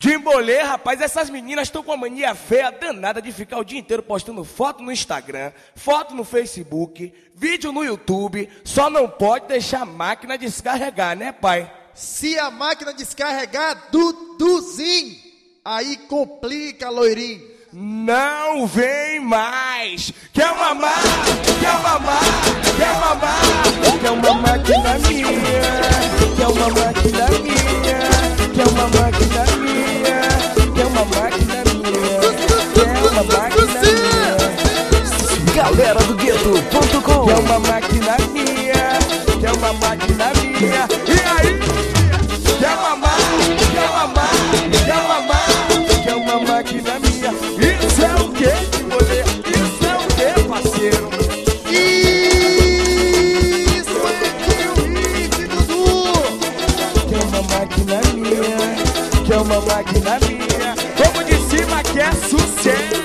De embolê, rapaz, essas meninas estão com a mania feia danada de ficar o dia inteiro postando foto no Instagram, foto no Facebook, vídeo no YouTube. Só não pode deixar a máquina descarregar, né, pai? Se a máquina descarregar, Duduzinho, aí complica, loirinho. Não vem mais! Quer mamar? Quer mamar? Quer mamar? Quer uma máquina minha? Quer uma máquina minha? Quer uma máquina minha? Quer uma máquina minha? Quer uma máquina minha? Galera do Gueto.com. Quer uma máquina minha? Quer uma máquina minha? E aí? Quer mamar? Quer mamar? Quer mamar? Quer uma máquina minha? Isso é o quê, mulher? Isso é o quê, parceiro? Isso é o hit, Dudu. Quer uma máquina minha? Quer uma máquina minha? Vamos de cima que é sucesso!